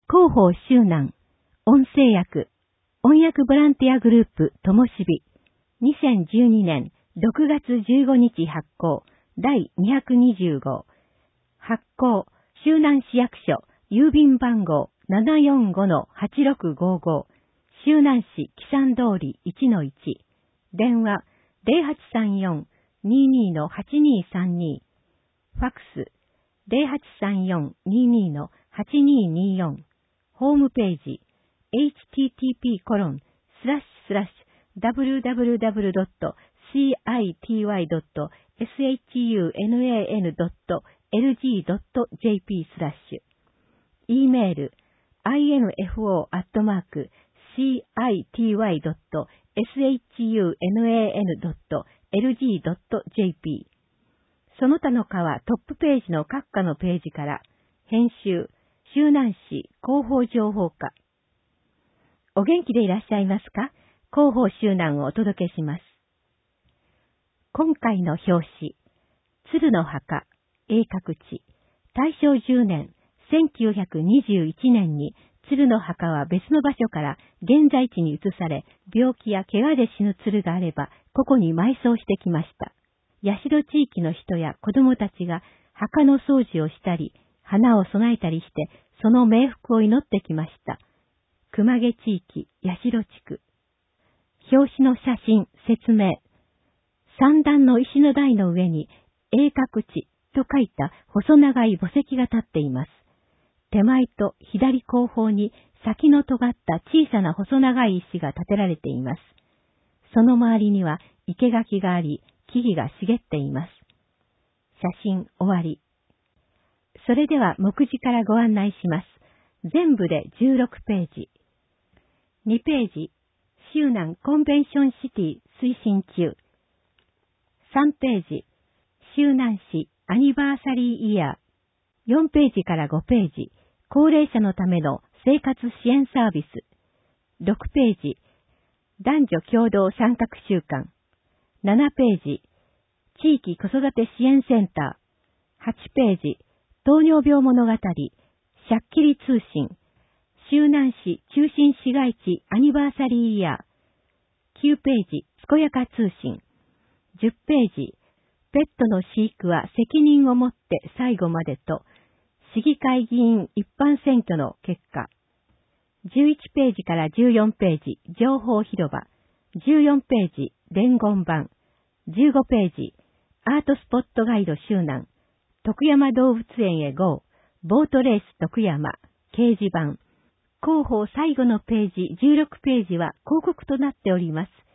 広報周南、音声訳、音訳ボランティアグループともしび、2012年6月15日発行、第220号。発行、周南市役所、郵便番号 745-8655、周南市木山通り 1-1、電話 0834-22-8232、ファクス 0834-22-8224、ホームページ http://www.city.shun.lg.jp/ E メール info@city.shun.lg.jp その他の他はトップページの各課のページから編集周南市広報情報課。お元気でいらっしゃいますか？広報周南をお届けします。今回の表紙、鶴の墓、永覚地、大正10年、1921年に鶴の墓は別の場所から現在地に移され、病気や怪我で死ぬ鶴があれば、ここに埋葬してきました。社地域の人や子供たちが墓の掃除をしたり、花を供えたりして、その冥福を祈ってきました。熊毛地域、社地区。表紙の写真、説明。三段の石の台の上に、永覚地と書いた細長い墓石が立っています。手前と左後方に先の尖った小さな細長い石が立てられています。その周りには生垣があり、木々が茂っています。写真終わり。それでは目次からご案内します。全部で16ページ。2ページ、周南コンベンションシティ推進中。3ページ、周南市アニバーサリーイヤー。4ページから5ページ、高齢者のための生活支援サービス。6ページ、男女共同参画週間。7ページ、地域子育て支援センター。8ページ、糖尿病物語、しゃっきり通信。周南市中心市街地アニバーサリーイヤー。9ページ、健やか通信。10ページ、ペットの飼育は責任を持って最後までと、市議会議員一般選挙の結果。11ページから14ページ、情報広場。14ページ、伝言板。15ページ、アートスポットガイド周南。徳山動物園へ GO、ボートレース徳山、掲示板。広報最後のページ16ページは広告となっております。